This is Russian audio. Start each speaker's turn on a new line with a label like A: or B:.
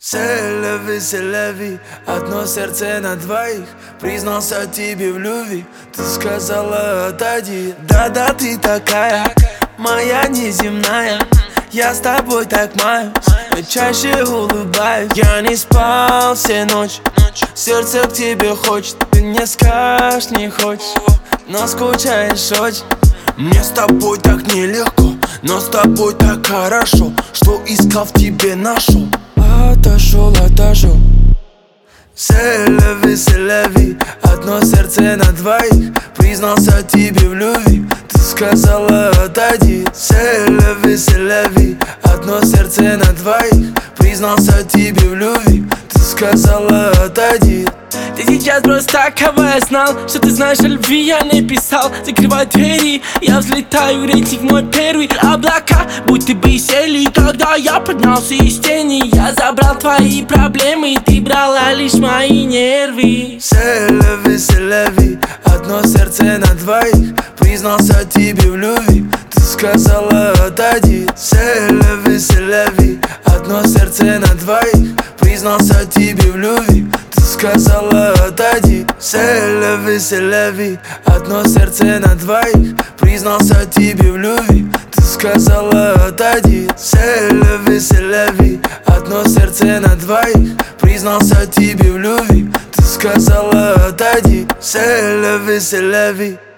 A: C'est la vie, одно сердце на двоих. Признался тебе в любви, ты сказала отойди. Да-да, ты такая, моя неземная. Я с тобой так маюсь, но чаще улыбаюсь. Я не спал все ночи, сердце к тебе хочет. Ты не скажешь, не хочешь, но скучаешь очень. Мне с тобой так нелегко, но с тобой так хорошо, что искал в тебе нашел. Отошел. C'est la vie, одно сердце на двоих. Признался тебе в любви, ты сказала отойди. C'est la vie, одно сердце на двоих. Признался тебе в любви, ты сказала отойди.
B: Ты сейчас просто так, кого я знал, что ты знаешь о любви, я не писал. Закрывай двери, я взлетаю, рейтинг мой первый. Облака будто бы сели, когда я поднялся из тени. Я забрал твои проблемы, ты брала лишь мои нервы.
A: C'est la vie, одно сердце на двоих. Признался тебе в любви, ты сказала отойди. C'est la vie, одно сердце на двоих. Признался тебе в любви, ты сказала отойди. C'est la vie, одно сердце на двоих. Признался тебе в любви, ты сказала отойди. C'est la vie, одно сердце на двоих. Признался тебе в любви, ты сказала отойди. C'est la vie.